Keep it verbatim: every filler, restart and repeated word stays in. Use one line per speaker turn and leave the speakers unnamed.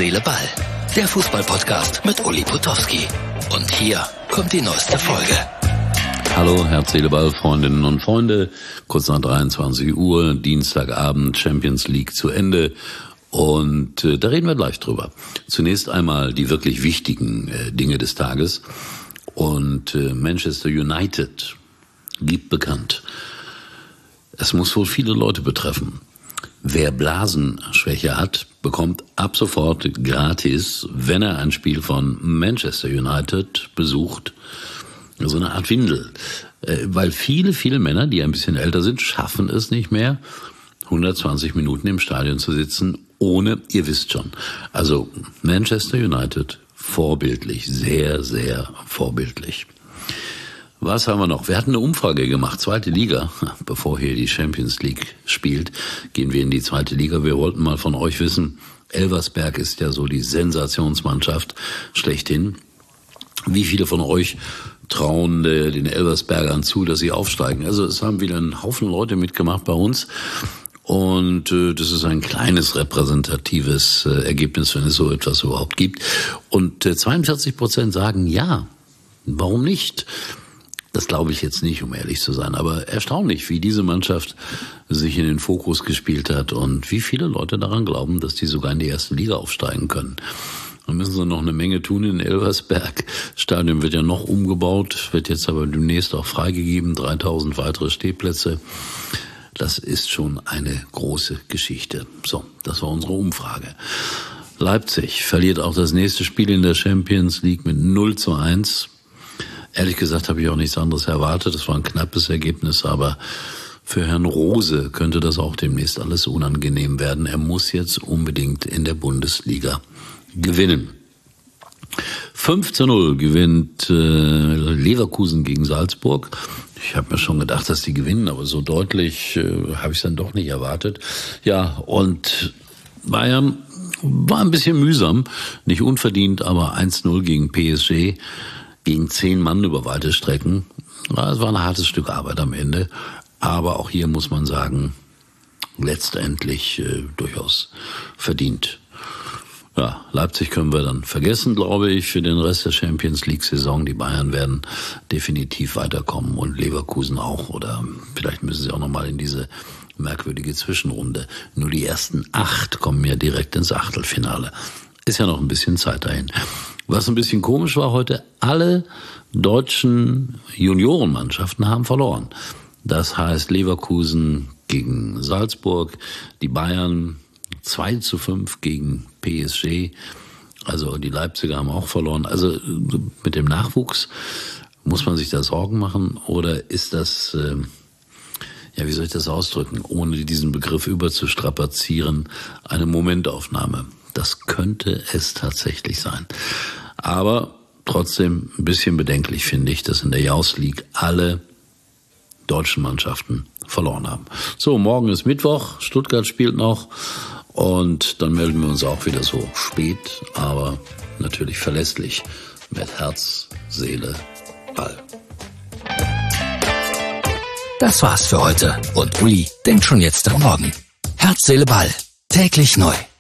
Seele, Ball. Der Fußball-Podcast mit Uli Potowski. Und hier kommt die neueste Folge.
Hallo, Herz, Seele, Ball, Freundinnen und Freunde. Kurz nach dreiundzwanzig Uhr, Dienstagabend, Champions League zu Ende. Und äh, da reden wir gleich drüber. Zunächst einmal die wirklich wichtigen äh, Dinge des Tages. Und äh, Manchester United gibt bekannt, es muss wohl viele Leute betreffen. Wer Blasenschwäche hat, bekommt ab sofort gratis, wenn er ein Spiel von Manchester United besucht, so eine Art Windel. Weil viele, viele Männer, die ein bisschen älter sind, schaffen es nicht mehr, hundertzwanzig Minuten im Stadion zu sitzen, ohne, ihr wisst schon. Also Manchester United, vorbildlich, sehr, sehr vorbildlich. Was haben wir noch? Wir hatten eine Umfrage gemacht, zweite Liga. Bevor hier die Champions League spielt, gehen wir in die zweite Liga. Wir wollten mal von euch wissen, Elversberg ist ja so die Sensationsmannschaft schlechthin. Wie viele von euch trauen den Elversbergern zu, dass sie aufsteigen? Also es haben wieder einen Haufen Leute mitgemacht bei uns. Und äh, das ist ein kleines repräsentatives äh, Ergebnis, wenn es so etwas überhaupt gibt. Und äh, zweiundvierzig Prozent sagen ja. Warum nicht? Das glaube ich jetzt nicht, um ehrlich zu sein, aber erstaunlich, wie diese Mannschaft sich in den Fokus gespielt hat und wie viele Leute daran glauben, dass die sogar in die erste Liga aufsteigen können. Da müssen sie noch eine Menge tun in Elversberg. Stadion wird ja noch umgebaut, wird jetzt aber demnächst auch freigegeben, dreitausend weitere Stehplätze. Das ist schon eine große Geschichte. So, das war unsere Umfrage. Leipzig verliert auch das nächste Spiel in der Champions League mit null zu eins. Ehrlich gesagt habe ich auch nichts anderes erwartet. Das war ein knappes Ergebnis, aber für Herrn Rose könnte das auch demnächst alles unangenehm werden. Er muss jetzt unbedingt in der Bundesliga gewinnen. fünf zu null gewinnt äh, Leverkusen gegen Salzburg. Ich habe mir schon gedacht, dass die gewinnen, aber so deutlich äh, habe ich es dann doch nicht erwartet. Ja, und Bayern war ein bisschen mühsam, nicht unverdient, aber eins null gegen P S G. Gegen zehn Mann über weite Strecken. Es war ein hartes Stück Arbeit am Ende. Aber auch hier muss man sagen, letztendlich äh, durchaus verdient. Ja, Leipzig können wir dann vergessen, glaube ich, für den Rest der Champions League-Saison. Die Bayern werden definitiv weiterkommen und Leverkusen auch. Oder vielleicht müssen sie auch nochmal in diese merkwürdige Zwischenrunde. Nur die ersten acht kommen ja direkt ins Achtelfinale. Ist ja noch ein bisschen Zeit dahin. Was ein bisschen komisch war heute, alle deutschen Juniorenmannschaften haben verloren. Das heißt Leverkusen gegen Salzburg, die Bayern zwei zu fünf gegen P S G, also die Leipziger haben auch verloren. Also mit dem Nachwuchs muss man sich da Sorgen machen oder ist das, äh, ja wie soll ich das ausdrücken, ohne diesen Begriff überzustrapazieren, eine Momentaufnahme? Das könnte es tatsächlich sein. Aber trotzdem ein bisschen bedenklich finde ich, dass in der Youth League alle deutschen Mannschaften verloren haben. So, morgen ist Mittwoch, Stuttgart spielt noch und dann melden wir uns auch wieder so spät, aber natürlich verlässlich mit Herz, Seele, Ball.
Das war's für heute und Uli denkt schon jetzt am Morgen. Herz, Seele, Ball. Täglich neu.